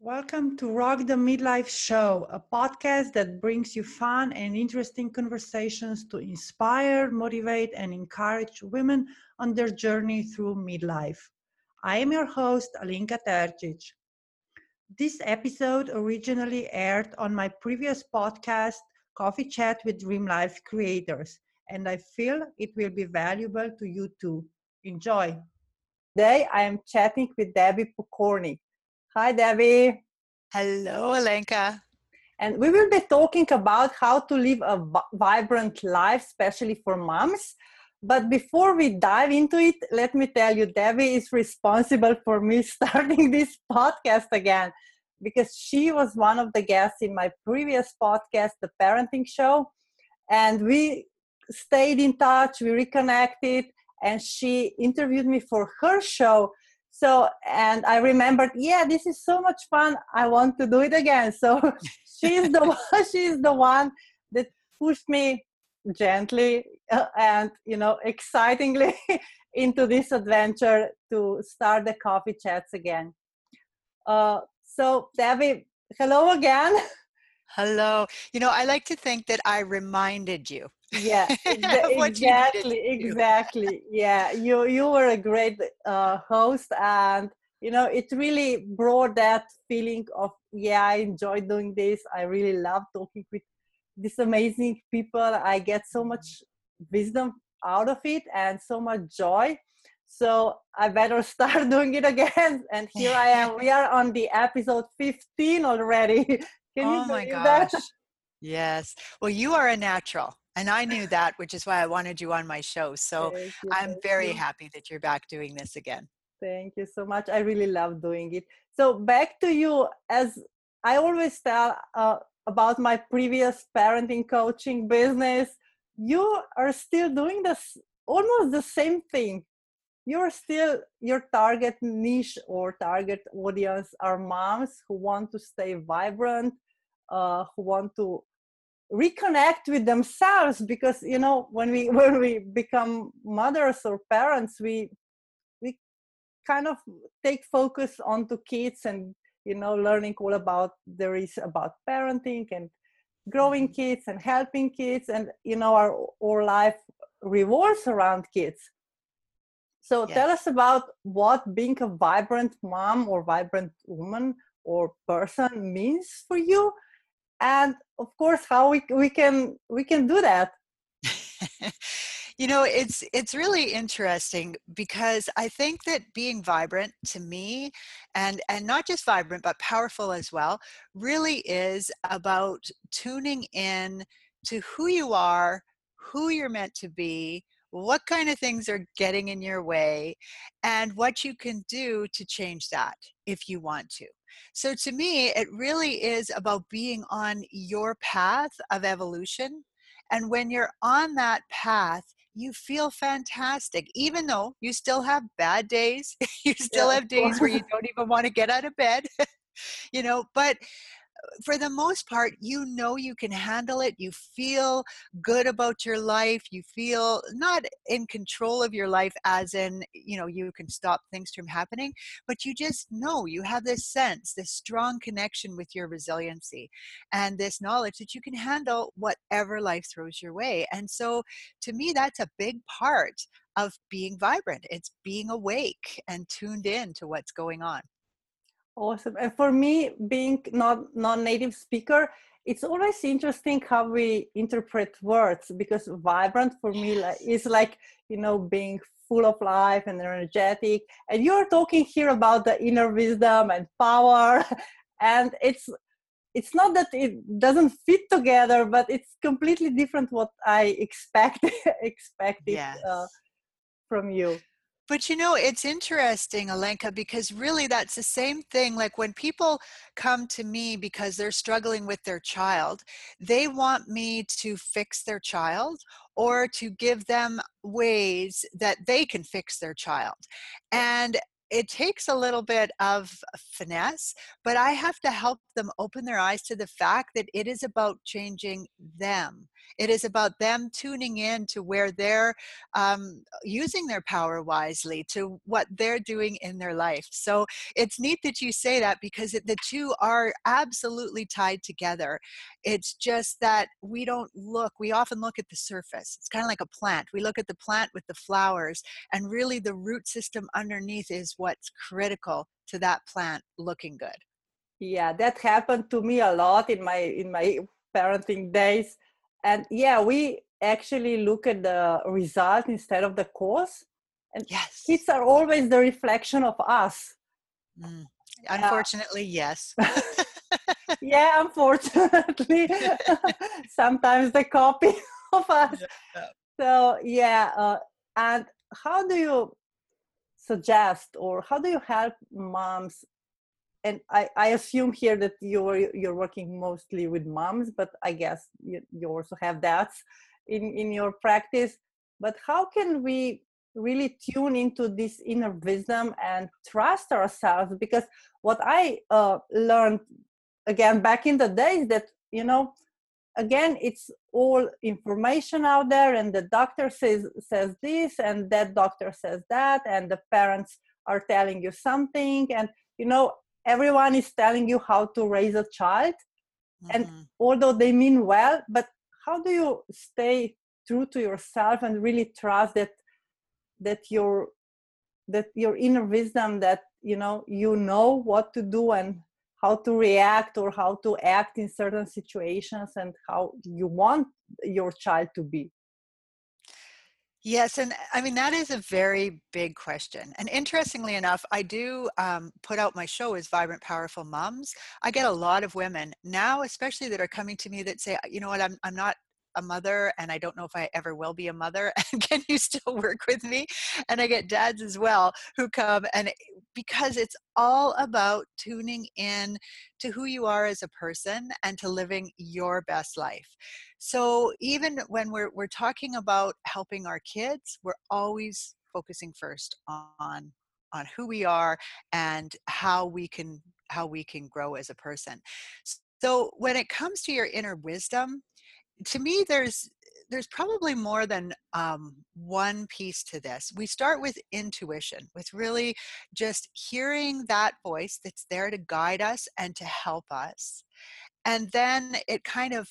Welcome to Rock the Midlife Show, a podcast that brings you fun and interesting conversations to inspire, motivate, and encourage women on their journey through midlife. I am your host, Alinka Tercic. This episode originally aired on my previous podcast, Coffee Chat with Dream Life Creators, and I feel it will be valuable to you too. Enjoy. Today I am chatting with Debbie Pokorny. Hi, Debbie. Hello, Alenka. And we will be talking about how to live a vibrant life, especially for moms. But before we dive into it, let me tell you, Debbie is responsible for me starting this podcast again because she was one of the guests in my previous podcast, The Parenting Show. And we stayed in touch, we reconnected, and she interviewed me for her show. So, and I remembered, yeah, this is so much fun. I want to do it again. So she's the one that pushed me gently and, excitingly into this adventure to start the coffee chats again. So Debbie, hello again. Hello. I like to think that I reminded you. Yeah, of what you needed to do. exactly. Yeah, you were a great host, and it really brought that feeling of, yeah, I enjoy doing this. I really love talking with these amazing people. I get so much wisdom out of it and so much joy. So I better start doing it again. And here I am. We are on the episode 15 already. Can you Oh my believe that? gosh. Yes. Well, you are a natural. And I knew that, which is why I wanted you on my show. So Thank you. I'm very you. happy that you're back doing this again. Thank you so much. I really love doing it. So back to you. As I always tell about my previous parenting coaching business, you are still doing this almost the same thing. You're still, your target niche or target audience are moms who want to stay vibrant, who want to reconnect with themselves, because when we become mothers or parents, we kind of take focus onto kids and learning all about there is about parenting and growing kids and helping kids, and our life revolves around kids. So Yes. tell us about what being a vibrant mom or vibrant woman or person means for you, and of course how we can do that. It's really interesting because I think that being vibrant to me, and not just vibrant but powerful as well, really is about tuning in to who you are, who you're meant to be, what kind of things are getting in your way, and what you can do to change that if you want to. So to me, it really is about being on your path of evolution. And when you're on that path, you feel fantastic, even though you still have bad days. You still Yeah, have of days where you course. don't even want to get out of bed, but for the most part, you can handle it. You feel good about your life. You feel not in control of your life as in, you can stop things from happening, but you just know you have this sense, this strong connection with your resiliency and this knowledge that you can handle whatever life throws your way. And so to me, that's a big part of being vibrant. It's being awake and tuned in to what's going on. Awesome. And for me, being not non-native speaker, it's always interesting how we interpret words, because vibrant for me is like, being full of life and energetic. And you're talking here about the inner wisdom and power. And it's not that it doesn't fit together, but it's completely different what I expected Yes. from you. But it's interesting, Alenka, because really that's the same thing. Like when people come to me because they're struggling with their child, they want me to fix their child or to give them ways that they can fix their child. And it takes a little bit of finesse, but I have to help them open their eyes to the fact that it is about changing them. It is about them tuning in to where they're using their power wisely, to what they're doing in their life. So it's neat that you say that, because the two are absolutely tied together. It's just that we often look at the surface. It's kind of like a plant. We look at the plant with the flowers, and really the root system underneath is what's critical to that plant looking good. Yeah, that happened to me a lot in my parenting days. And yeah, we actually look at the result instead of the cause. And Yes. kids are always the reflection of us. Mm. Uh, Unfortunately, yes. yeah, unfortunately, sometimes the copy of us. Yeah. So yeah, and how do you suggest, or how do you help moms? And I assume here that you're working mostly with moms, but I guess you also have dads in your practice. But how can we really tune into this inner wisdom and trust ourselves? Because what I learned again back in the days, that again, it's all information out there, and the doctor says this, and that doctor says that, and the parents are telling you something, and everyone is telling you how to raise a child. And Mhm. although they mean well, but how do you stay true to yourself and really trust that your inner wisdom, that you know what to do and how to react or how to act in certain situations, and how you want your child to be? Yes, and I mean, that is a very big question. And interestingly enough, I do put out my show as Vibrant Powerful Moms. I get a lot of women now, especially that are coming to me that say, you know what, I'm not a mother, and I don't know if I ever will be a mother. And can you still work with me? And I get dads as well who come, and because it's all about tuning in to who you are as a person and to living your best life. So even when we're talking about helping our kids, we're always focusing first on who we are and how we can grow as a person. So when it comes to your inner wisdom, to me there's probably more than one piece to this. We start with intuition, with really just hearing that voice that's there to guide us and to help us. And then it kind of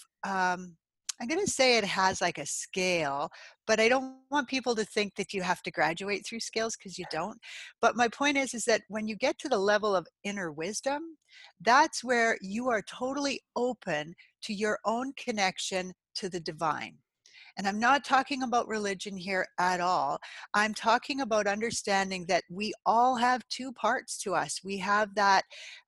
I'm going to say it has like a scale, but I don't want people to think that you have to graduate through scales, because you don't. But my point is that when you get to the level of inner wisdom, that's where you are totally open to your own connection to the divine. And I'm not talking about religion here at all. I'm talking about understanding that we all have two parts to us. We have that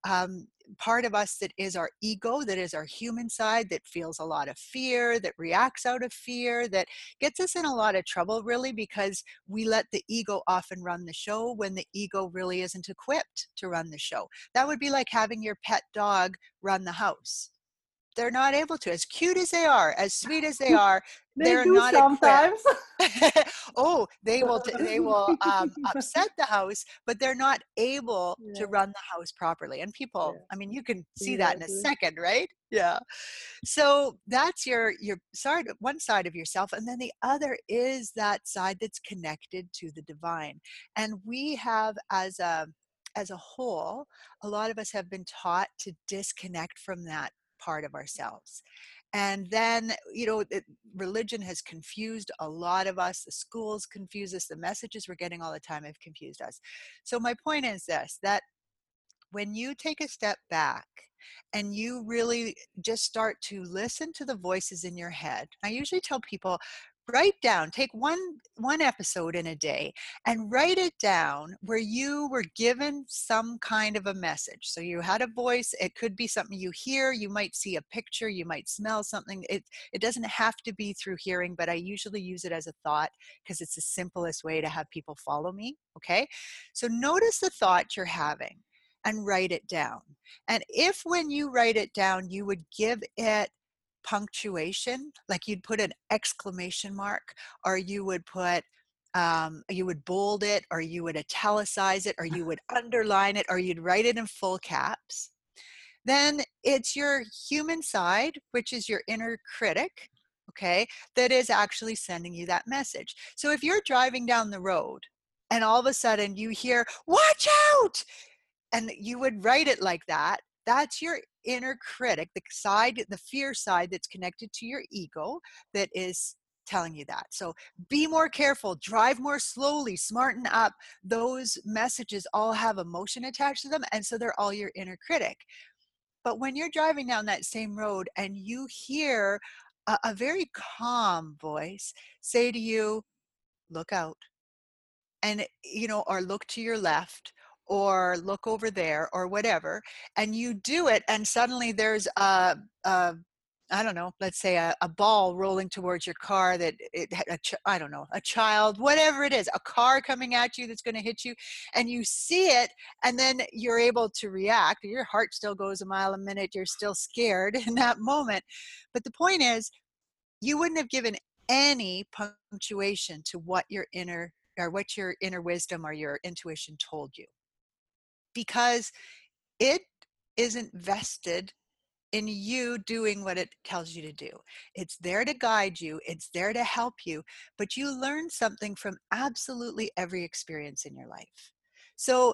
part of us that is our ego, that is our human side, that feels a lot of fear, that reacts out of fear, that gets us in a lot of trouble, really, because we let the ego often run the show when the ego really isn't equipped to run the show. That would be like having your pet dog run the house. They're not able to. As cute as they are, as sweet as they are, They they're do not equipped. sometimes. Oh, they will upset the house, but they're not able to Yeah, run the house properly. And people, yeah, I mean, you can see that in a exactly. second, right? Yeah. So that's your side, one side of yourself, and then the other is that side that's connected to the divine. And we have, as a whole, a lot of us have been taught to disconnect from that part of ourselves. And then, religion has confused a lot of us. The schools confuse us. The messages we're getting all the time have confused us. So my point is this, that when you take a step back and you really just start to listen to the voices in your head, I usually tell people, write down, take one episode in a day and write it down where you were given some kind of a message. So you had a voice. It could be something you hear, you might see a picture, you might smell something. It doesn't have to be through hearing, but I usually use it as a thought because it's the simplest way to have people follow me. Okay, so notice the thought you're having and write it down. And if when you write it down, you would give it punctuation, like you'd put an exclamation mark, or you would put you would bold it, or you would italicize it, or you would underline it, or you'd write it in full caps. Then it's your human side, which is your inner critic, okay, that is actually sending you that message. So if you're driving down the road and all of a sudden you hear, "Watch out!" and you would write it like that, that's your inner critic, the side, the fear side that's connected to your ego, that is telling you that. So be more careful, drive more slowly, smarten up. Those messages all have emotion attached to them, and so they're all your inner critic. But when you're driving down that same road and you hear a very calm voice say to you, "Look out," and or look to your left, or look over there, or whatever, and you do it, and suddenly there's a I don't know, let's say a ball rolling towards your car, that I don't know, a child, whatever it is, a car coming at you that's going to hit you, and you see it, and then you're able to react. Your heart still goes a mile a minute. You're still scared in that moment. But the point is, you wouldn't have given any punctuation to what your inner wisdom or your intuition told you, because it isn't vested in you doing what it tells you to do. It's there to guide you, it's there to help you, but you learn something from absolutely every experience in your life. So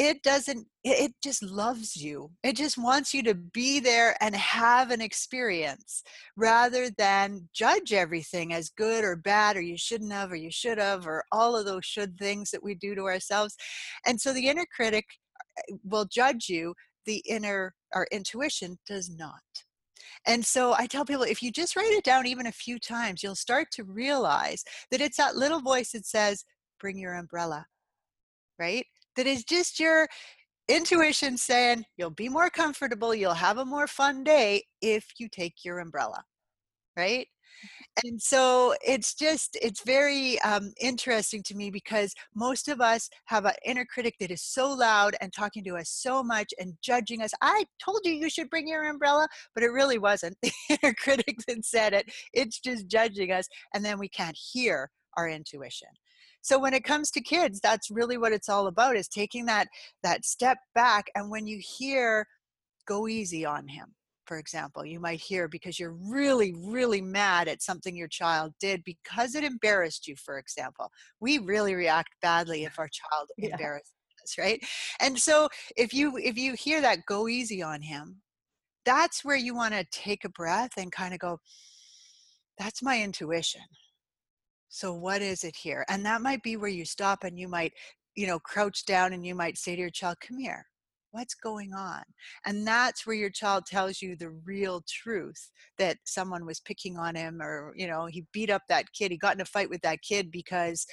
it just loves you. It just wants you to be there and have an experience, rather than judge everything as good or bad, or you shouldn't have, or you should have, or all of those should things that we do to ourselves. And so the inner critic will judge you. Our intuition does not. And so I tell people, if you just write it down even a few times, you'll start to realize that it's that little voice that says, "Bring your umbrella," right? That is just your intuition saying, you'll be more comfortable, you'll have a more fun day if you take your umbrella, right? And so it's very interesting to me, because most of us have an inner critic that is so loud and talking to us so much and judging us. "I told you you should bring your umbrella," but it really wasn't the inner critic that said it. It's just judging us, and then we can't hear our intuition. So when it comes to kids, that's really what it's all about, is taking that step back. And when you hear, "Go easy on him," for example, you might hear, because you're really, really mad at something your child did because it embarrassed you, for example. We really react badly if our child Yeah. embarrasses us, right? And so if you hear that, "Go easy on him," that's where you want to take a breath and kind of go, "That's my intuition. So what is it here?" And that might be where you stop, and you might, crouch down, and you might say to your child, "Come here. What's going on?" And that's where your child tells you the real truth, that someone was picking on him, or, he beat up that kid. He got in a fight with that kid because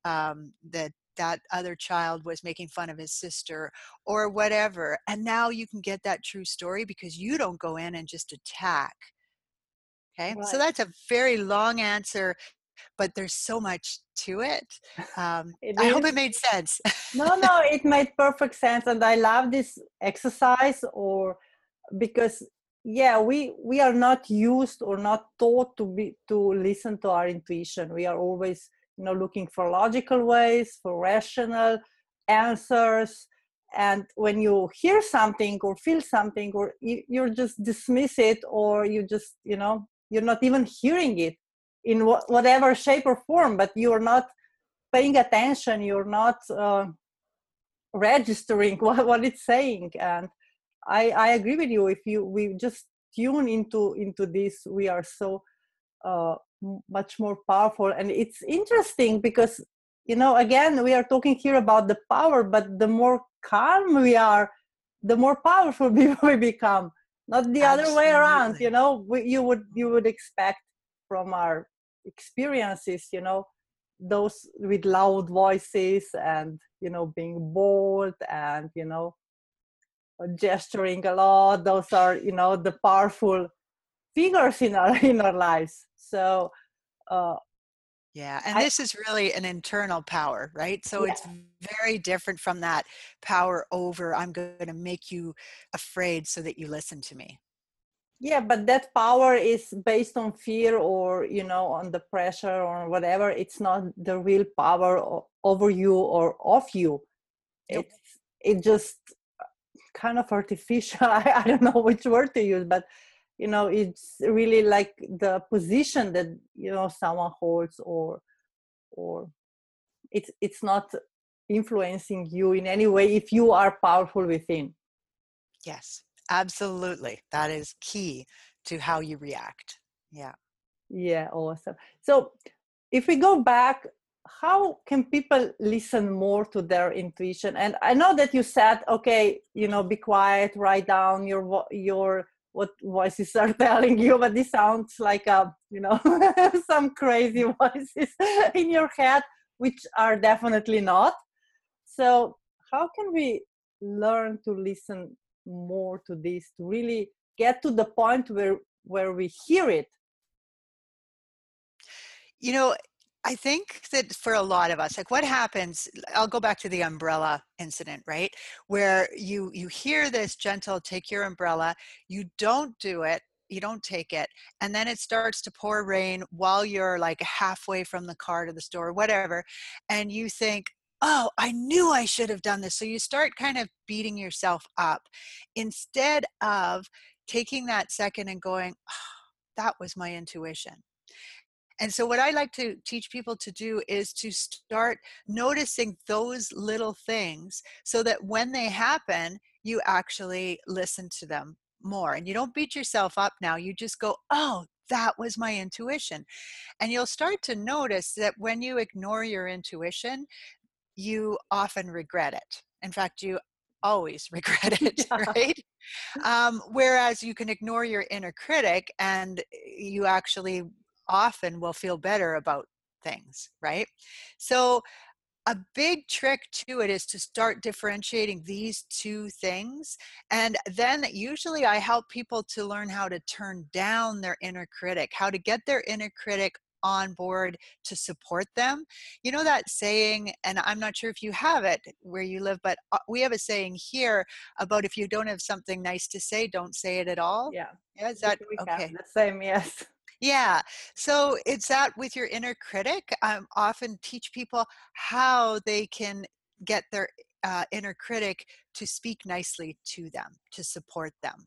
that other child was making fun of his sister, or whatever. And now you can get that true story because you don't go in and just attack. Okay. So Right. that's a very long answer, but there's so much to it. It I hope is. it made sense. No, it made perfect sense, and I love this exercise, or because yeah, we are not used or not taught to listen to our intuition. We are always, looking for logical ways, for rational answers, and when you hear something or feel something, or you just dismiss it, or you just, you're not even hearing it in whatever shape or form, but you're not paying attention, you're not registering what it's saying. And I agree with you. If we just tune into this, we are so much more powerful. And it's interesting because, again, we are talking here about the power, but the more calm we are, the more powerful we become, not the other way around. Absolutely. You would expect from our experiences, those with loud voices, and being bold, and gesturing a lot, those are, the powerful figures in our in our lives. So uh Yeah. And I this is really an internal power, right? So yeah, it's very different from that power over, "I'm going to make you afraid so that you listen to me." Yeah, but that power is based on fear, or on the pressure or whatever. It's not the real power over you or of you. Nope. It just kind of artificial. I don't know which word to use, but it's really like the position that someone holds, or it's not influencing you in any way if you are powerful within. Yes, absolutely. That is key to how you react. Yeah. Yeah, awesome. So if we go back, how can people listen more to their intuition? And I know that you said, okay, be quiet, write down your what voices are telling you, but this sounds like some crazy voices in your head, which are definitely not. So how can we learn to listen more to this, to really get to the point where we hear it? You know, I think that for a lot of us, like what happens, I'll go back to the umbrella incident, right? Where you hear this gentle, take your umbrella, you don't do it, you don't take it, and then it starts to pour rain while you're like halfway from the car to the store, whatever, and you think, oh, I knew I should have done this. So you start kind of beating yourself up instead of taking that second and going, oh, that was my intuition. And so, what I like to teach people to do is to start noticing those little things so that when they happen, you actually listen to them more. And you don't beat yourself up now. You just go, oh, that was my intuition. And you'll start to notice that when you ignore your intuition, you often regret it. In fact, you always regret it, Yeah. right? Whereas you can ignore your inner critic and you actually often will feel better about things, right? So, a big trick to it is to start differentiating these two things. And then usually I help people to learn how to turn down their inner critic, how to get their inner critic on board to support them. You know that saying, and I'm not sure if you have it where you live, but we have a saying here about if you don't have something nice to say, don't say it at all. Yeah, Yeah, is that we have okay? the same. Yes. Yeah. So it's that with your inner critic. I often teach people how they can get their inner critic to speak nicely to them, to support them.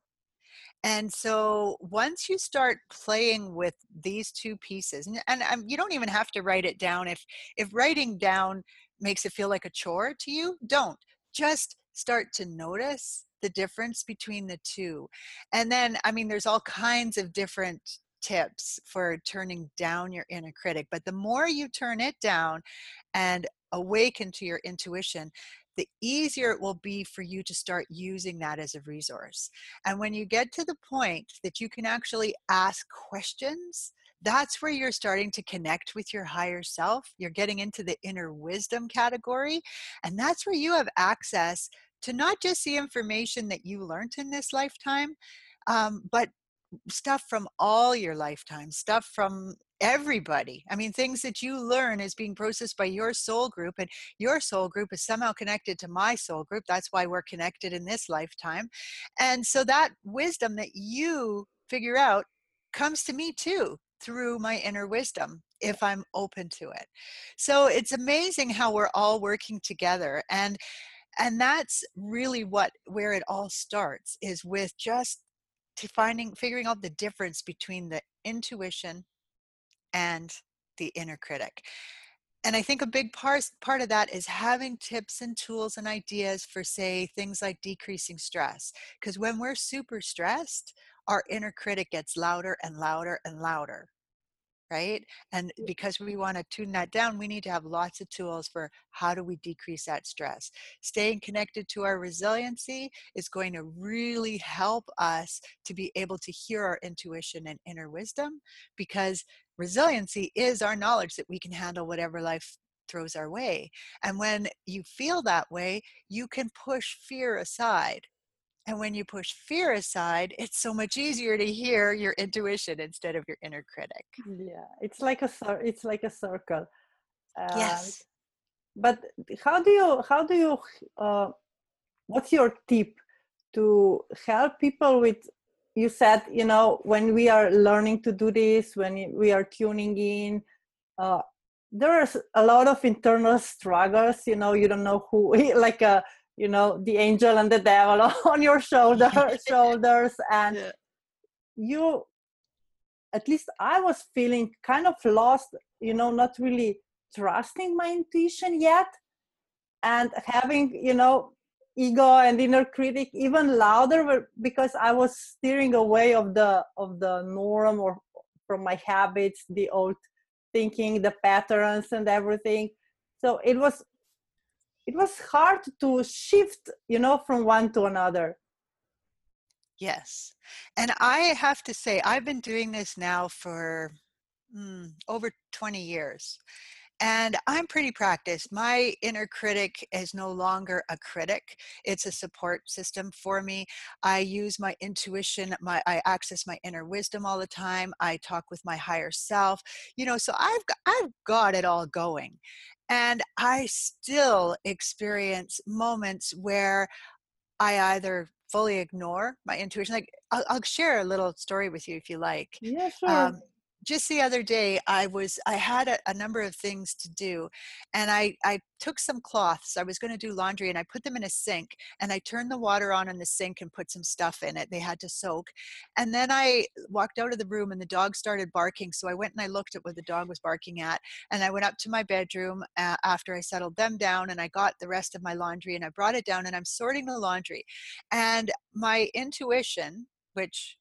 And so once you start playing with these two pieces, and you don't even have to write it down. If writing down makes it feel like a chore to you, don't. Just start to notice the difference between the two. And then, I mean, there's all kinds of different tips for turning down your inner critic. But the more you turn it down and awaken to your intuition, the easier it will be for you to start using that as a resource. And when you get to the point that you can actually ask questions, that's where you're starting to connect with your higher self. You're getting into the inner wisdom category. And that's where you have access to not just the information that you learned in this lifetime, but stuff from all your lifetimes, stuff from everybody. I mean, things that you learn is being processed by your soul group, and your soul group is somehow connected to my soul group. That's why we're connected in this lifetime. And so that wisdom that you figure out comes to me too through my inner wisdom if I'm open to it. So it's amazing how we're all working together. And that's really where it all starts, is with just figuring out the difference between the intuition and the inner critic. And I think a big part of that is having tips and tools and ideas for, say, things like decreasing stress. Because when we're super stressed, our inner critic gets louder and louder and louder, right? And because we want to tune that down, we need to have lots of tools for how do we decrease that stress. Staying connected to our resiliency is going to really help us to be able to hear our intuition and inner wisdom, because resiliency is our knowledge that we can handle whatever life throws our way. And when you feel that way, you can push fear aside. And when you push fear aside, it's so much easier to hear your intuition instead of your inner critic. Yeah, it's like a circle. uh, Yes. but how do you what's your tip to help people with you said, you know, when we are learning to do this, when we are tuning in, uh, there's a lot of internal struggles. You know, you don't know who, like you know, the angel and the devil on your shoulders, and Yeah. you, at least I was feeling kind of lost, you know, not really trusting my intuition yet, and having, you know, ego and inner critic even louder, because I was steering away of the norm, or from my habits, the old thinking, the patterns and everything. So it was hard to shift, you know, from one to another. Yes. And I have to say, I've been doing this now for over 20 years. And I'm pretty practiced. My inner critic is no longer a critic. It's a support system for me. I use my intuition, I access my inner wisdom all the time. I talk with my higher self. You know, so I've got it all going. And I still experience moments where I either fully ignore my intuition. Like I'll share a little story with you if you like. Yeah, sure. Um, just the other day, I had a number of things to do, and I took some cloths. I was going to do laundry, and I put them in a sink, and I turned the water on in the sink and put some stuff in it. They had to soak, and then I walked out of the room, and the dog started barking. So I went and I looked at what the dog was barking at, and I went up to my bedroom after I settled them down, and I got the rest of my laundry, and I brought it down, and I'm sorting the laundry, and my intuition, which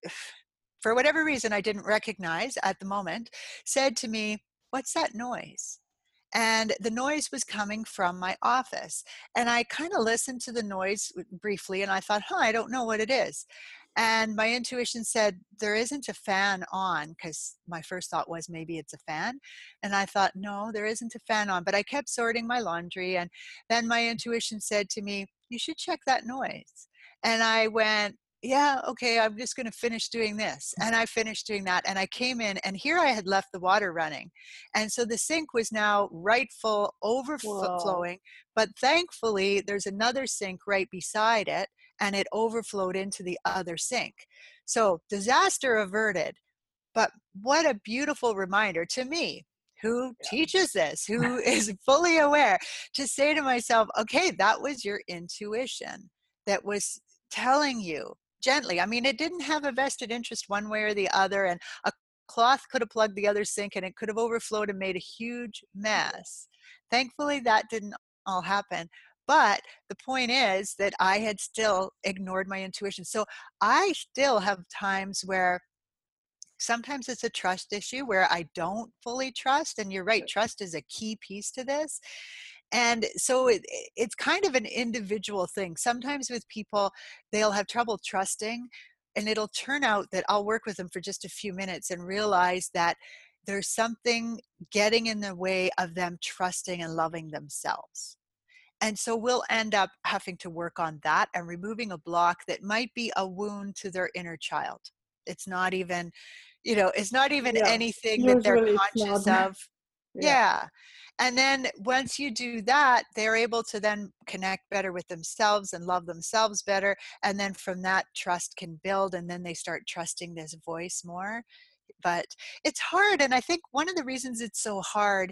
for whatever reason I didn't recognize at the moment, said to me, "What's that noise?" And the noise was coming from my office. And I kind of listened to the noise briefly, and I thought, I don't know what it is. And my intuition said, there isn't a fan on, because my first thought was maybe it's a fan. And I thought, no, there isn't a fan on. But I kept sorting my laundry. And then my intuition said to me, you should check that noise. And I went, yeah, okay, I'm just going to finish doing this. And I finished doing that. And I came in, and here I had left the water running. And so the sink was now right full, Wow. overflowing. But thankfully, there's another sink right beside it, and it overflowed into the other sink. So disaster averted. But what a beautiful reminder to me, who teaches this, who is fully aware, to say to myself, okay, that was your intuition that was telling you gently. I mean, it didn't have a vested interest one way or the other, and a cloth could have plugged the other sink and it could have overflowed and made a huge mess. Thankfully, that didn't all happen. But the point is that I had still ignored my intuition. So I still have times where sometimes it's a trust issue where I don't fully trust. And you're right, trust is a key piece to this. And so it's kind of an individual thing. Sometimes with people, they'll have trouble trusting, and it'll turn out that I'll work with them for just a few minutes and realize that there's something getting in the way of them trusting and loving themselves. And so we'll end up having to work on that and removing a block that might be a wound to their inner child. It's not even, it's not even Yeah, anything that they're usually it's not. conscious of. Yeah. Yeah. And then once you do that, they're able to then connect better with themselves and love themselves better. And then from that, trust can build, and then they start trusting this voice more. But it's hard. And I think one of the reasons it's so hard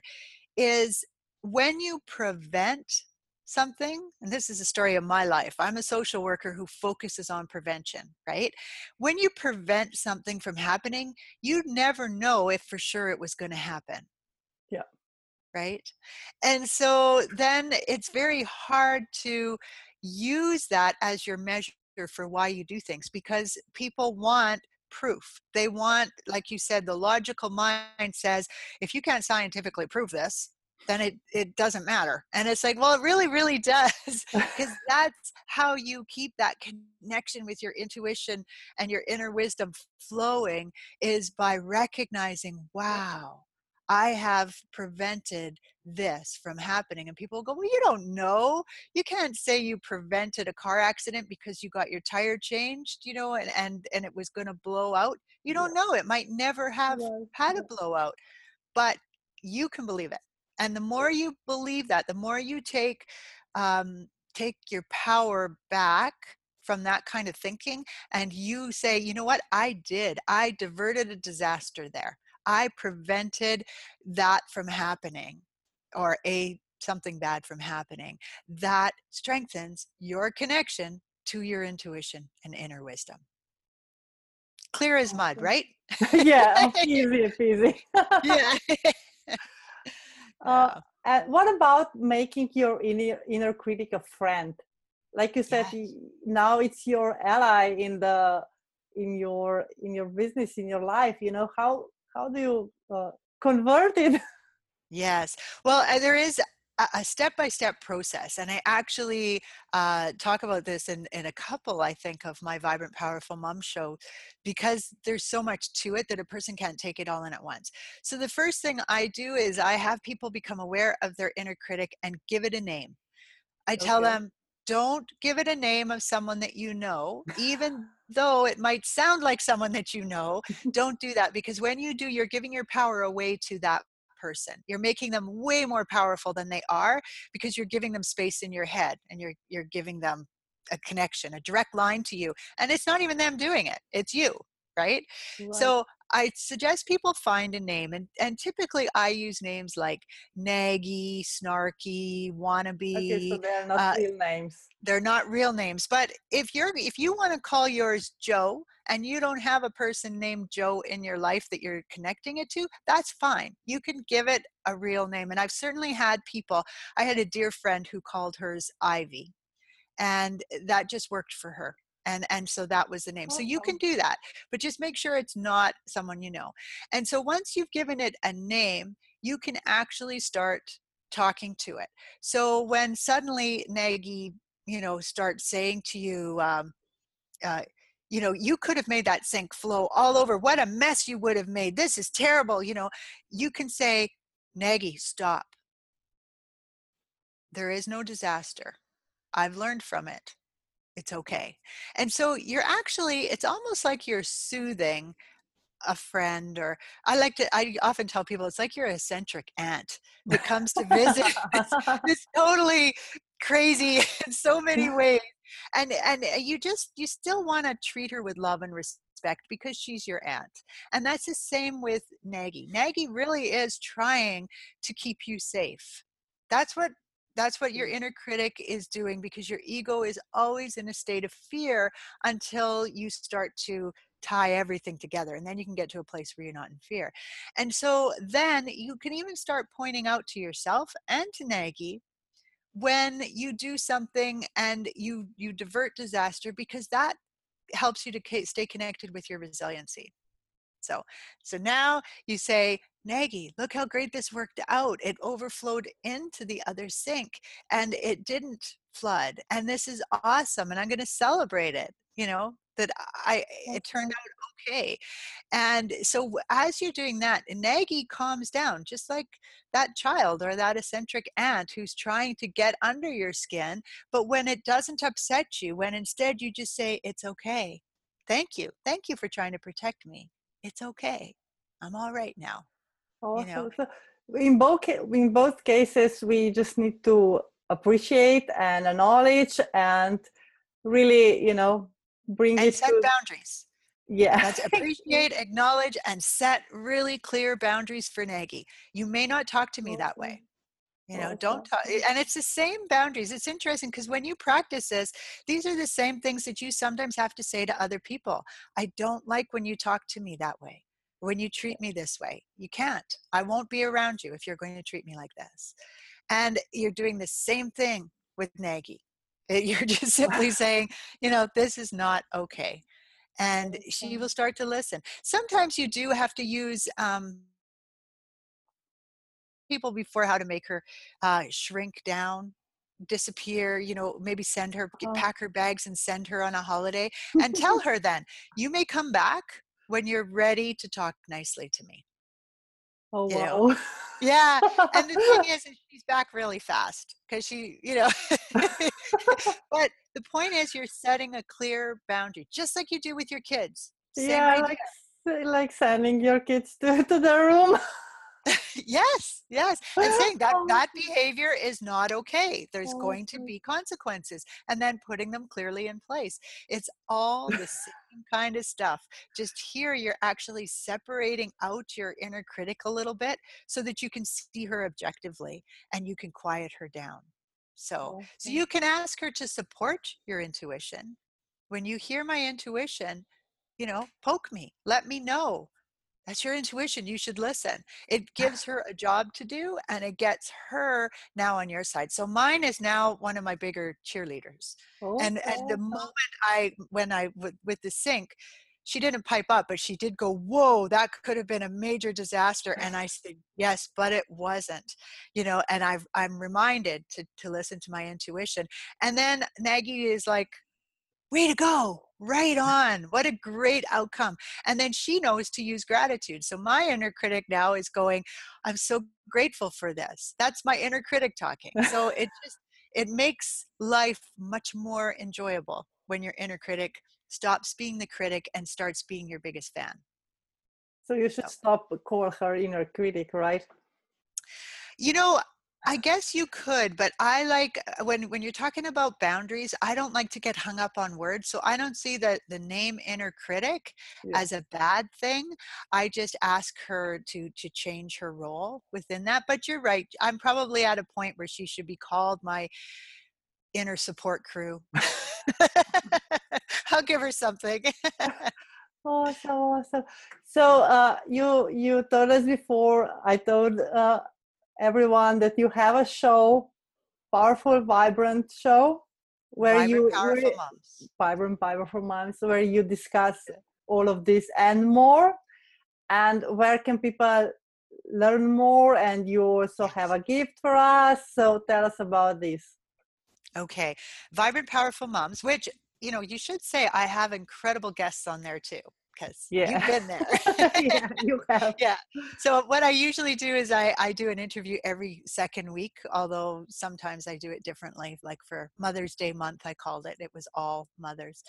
is when you prevent something, and this is a story of my life. I'm a social worker who focuses on prevention, right? When you prevent something from happening, you never know if for sure it was going to happen, Yeah. right? And so then it's very hard to use that as your measure for why you do things, because people want proof. They want, like you said, the logical mind says, if you can't scientifically prove this, then it doesn't matter. And it's like, well, it really, really does, because that's how you keep that connection with your intuition and your inner wisdom flowing, is by recognizing, wow, I have prevented this from happening. And people go, well, you don't know. You can't say you prevented a car accident because you got your tire changed, and it was going to blow out. You don't Yeah. know. It might never have Right. had a Yeah. blowout, but you can believe it. And the more you believe that, the more you take your power back from that kind of thinking, and you say, you know what, I diverted a disaster there. I prevented that from happening, or something bad from happening. That strengthens your connection to your intuition and inner wisdom. Clear as mud, Awesome. right? Yeah, easy peasy. Yeah. uh, Yeah. and what about making your inner critic a friend? Like you said, Yeah. now it's your ally in your business, in your life. How do you convert it? Yes. Well, there is a step-by-step process, and I actually talk about this in a couple, I think, of my Vibrant Powerful Mom show, because there's so much to it that a person can't take it all in at once. So the first thing I do is I have people become aware of their inner critic and give it a name. I tell Okay. them, don't give it a name of someone that you know, even though it might sound like someone that you know. Don't do that, because when you do, you're giving your power away to that person. You're making them way more powerful than they are, because you're giving them space in your head, and you're giving them a connection, a direct line to you. And it's not even them doing it, it's you, right? Right. So I suggest people find a name, and typically I use names like naggy, snarky, Okay, so wannabe. they are not Uh, real names. they're not real names, but if you want to call yours Joe, and you don't have a person named Joe in your life that you're connecting it to, that's fine. You can give it a real name. And I've certainly had people. I had a dear friend who called hers Ivy, and that just worked for her. And so that was the name. So you can Awesome. do that, but just make sure it's not someone you know. And so once you've given it a name, you can actually start talking to it. So when suddenly Nagy, starts saying to you, uh, you could have made that sink flow all over. What a mess you would have made. This is terrible. You can say, Nagy, stop. There is no disaster. I've learned from it. It's okay. And so it's almost like you're soothing a friend. Or I often tell people, it's like your eccentric aunt that comes to visit. It's totally crazy in so many ways. And you still want to treat her with love and respect, because she's your aunt. And that's the same with Nagy. Nagy really is trying to keep you safe. That's what your inner critic is doing, because your ego is always in a state of fear until you start to tie everything together, and then you can get to a place where you're not in fear. And so then you can even start pointing out to yourself and to Nagy when you do something and you divert disaster, because that helps you to stay connected with your resiliency. So now you say, Nagy, look how great this worked out. It overflowed into the other sink and it didn't flood. And this is awesome. And I'm going to celebrate it, that it turned Okay. out okay. And so as you're doing that, Nagy calms down, just like that child or that eccentric aunt who's trying to get under your skin. But when it doesn't upset you, when instead you just say, it's okay. Thank you. Thank you for trying to protect me. It's okay. I'm all right now, you know? Awesome. So in both cases, we just need to appreciate and acknowledge and really, bring And it set to, boundaries. yeah. That's Thank you. appreciate, acknowledge, and set really clear boundaries for Nagy. You may not talk to me that way. Awesome. Don't Awesome. talk. And it's the same boundaries. It's interesting, because when you practice this, these are the same things that you sometimes have to say to other people. I don't like when you talk to me that way, when you treat me this way. You can't. I won't be around you if you're going to treat me like this. And you're doing the same thing with Nagy. You're just simply saying, this is not okay. And she will Awesome. start to listen. Sometimes you do have to use people before how to make her shrink down, disappear, maybe send her, Oh, pack her bags and send her on a holiday, and tell her then, you may come back when you're ready to talk nicely to me, oh you know? wow. Yeah. And the thing is she's back really fast, because but the point is, you're setting a clear boundary, just like you do with your kids. Same Yeah, idea. like sending your kids to the room. Yes, yes. And saying that Oh, that behavior is not okay. There's going to awesome. be consequences, and then putting them clearly in place. It's all the same kind of stuff. Just here, you're actually separating out your inner critic a little bit so that you can see her objectively and you can quiet her down. So Awesome. you can ask her to support your intuition. When you hear my intuition, poke me, let me know. That's your intuition. You should listen. It gives her a job to do and it gets her now on your side. So mine is now one of my bigger cheerleaders. Oh, And the awesome. moment with the sink, she didn't pipe up, but she did go, whoa, that could have been a major disaster. And I said, yes, but it wasn't, and I'm reminded to listen to my intuition. And then Nagy is like, way to go, right on, what a great outcome. And then she knows to use gratitude. So my inner critic now is going, I'm so grateful for this. That's my inner critic talking. So it makes life much more enjoyable when your inner critic stops being the critic and starts being your biggest fan. So you So should stop call her inner critic, right? You know, I guess you could, but I like when you're talking about boundaries, I don't like to get hung up on words. So I don't see the name inner critic Yeah. as a bad thing. I just ask her to change her role within that. But you're right. I'm probably at a point where she should be called my inner support crew. I'll give her something. Awesome, awesome. So you told us before. I told everyone that you have a show, powerful, vibrant show, where Vibrant, you powerful moms. vibrant, powerful moms, where you discuss all of this and more. And where can people learn more? And you also have Yes. a gift for us. So tell us about this. Okay. Vibrant, powerful moms, which, you should say I have incredible guests on there too, because you've Yeah. been there. Yeah, you have. Yeah. So what I usually do is I do an interview every second week, although sometimes I do it differently. Like for Mother's Day month, I called it. It was all mothers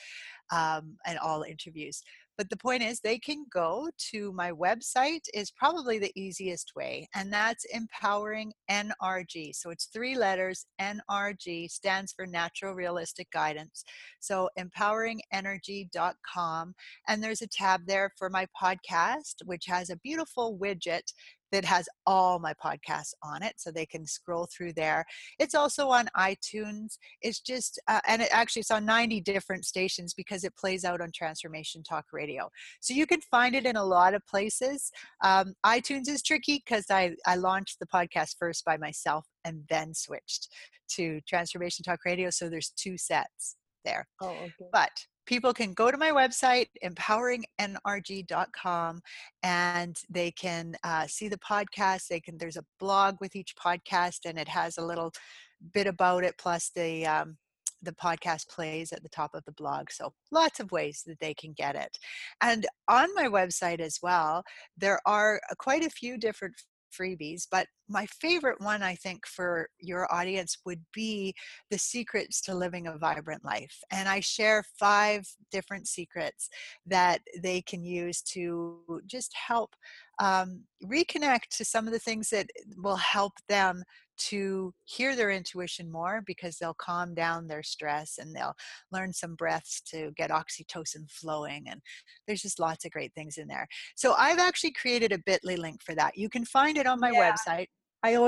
and all interviews. But the point is, they can go to my website is probably the easiest way, and that's Empowering NRG. So it's 3 letters. NRG stands for Natural Realistic Guidance. So empoweringenergy.com, and there's a tab there for my podcast, which has a beautiful widget that has all my podcasts on it, so they can scroll through there. It's also on iTunes. It's just, and it's on 90 different stations because it plays out on Transformation Talk Radio. So you can find it in a lot of places. iTunes is tricky because I launched the podcast first by myself and then switched to Transformation Talk Radio. So there's 2 sets there. Oh, okay. But people can go to my website, empoweringnrg.com, and they can see the podcast. There's a blog with each podcast, and it has a little bit about it, plus the podcast plays at the top of the blog. So lots of ways that they can get it. And on my website as well, there are quite a few different freebies, but my favorite one, I think, for your audience would be the secrets to living a vibrant life. And I share 5 different secrets that they can use to just help reconnect to some of the things that will help them to hear their intuition more, because they'll calm down their stress and they'll learn some breaths to get oxytocin flowing. And there's just lots of great things in there. So I've actually created a bit.ly link for that. You can find it on my Yeah, website. I